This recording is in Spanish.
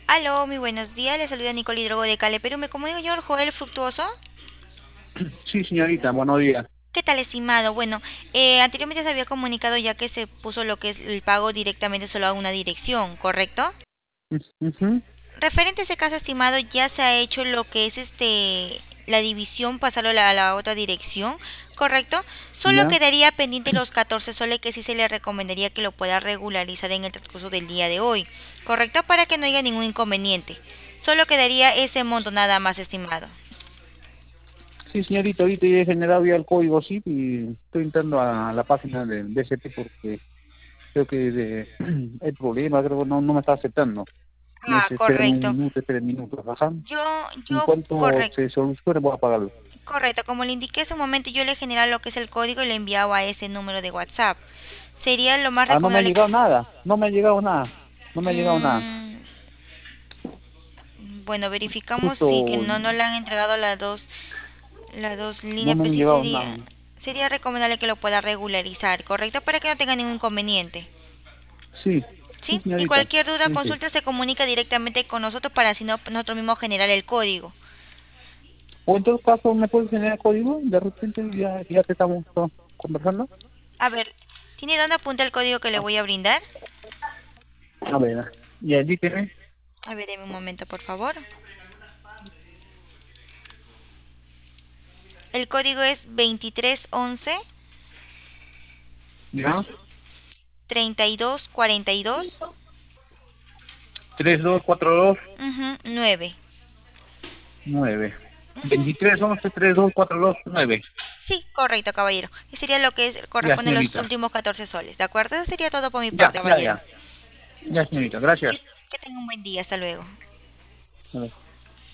Aló, muy buenos días. Le saluda Nicole Hidrogo de Cale, Perú. Me comunico señor Joel Fructuoso. Sí, señorita, buenos días. ¿Qué tal, estimado? Bueno, anteriormente se había comunicado ya que se puso lo que es el pago directamente solo a una dirección, ¿correcto? Ujú. Referente a ese caso, estimado, ya se ha hecho lo que es la división, pasarlo a la otra dirección, ¿correcto? Solo Ya. quedaría pendiente los 14 soles que sí se le recomendaría que lo pueda regularizar en el transcurso del día de hoy, ¿correcto? Para que no haya ningún inconveniente. Solo quedaría ese monto nada más, estimado. Sí, señorita, ahorita ya he generado ya el código SIP y estoy entrando a la página de DCT porque creo que hay problema, creo que no me está aceptando. Me Ah, dice, esperen un correcto. minuto, esperen minutos. Ajá. En cuanto Correcto. se solucione, voy a pagarlo. Correcto, como le indiqué hace un momento, yo le he generado lo que es el código y le he enviado a ese número de WhatsApp. Sería lo más Ah, no me ha recomendable llegado nada, no me ha llegado nada, no me ha llegado nada. Mm, bueno, verificamos si que Justo no le han entregado las dos no líneas, me pero han sí llegado nada. sería recomendable que lo pueda regularizar, ¿correcto? Para que no tenga ningún inconveniente. Sí, sí, ¿Sí? Y señorita. cualquier duda, Sí, sí. consulta, se comunica directamente con nosotros para así nosotros mismos generar el código. O en todo caso, ¿me puedes generar el código? De repente ya te estamos conversando. A ver, ¿tiene dónde apunta el código que le voy a brindar? A ver, y allí tiene, A ver, deme un momento, por favor. El código es 2311 ¿ya? 3242 3242 9. 9. 23 11 3242 9. Sí, correcto, caballero. Y sería lo que Ya, corresponde a los señorita. últimos 14 soles, ¿de acuerdo? Eso sería todo por mi Ya, parte, ya, caballero. ya. Ya, señorita. Gracias. Que tenga un buen día, hasta luego.